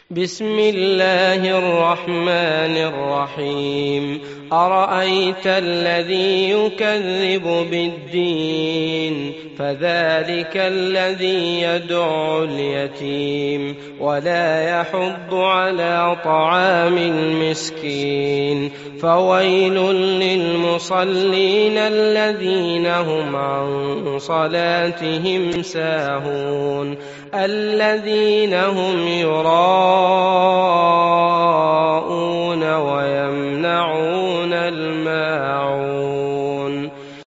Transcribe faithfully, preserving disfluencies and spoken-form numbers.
بسم الله الرحمن الرحيم أرأيت الذي يكذب بالدين فذلك الذي يدعو اليتيم ولا يحض على طعام المسكين فويل للمصلين الذين هم عن صلاتهم ساهون الذين هم يراءون ويمنعون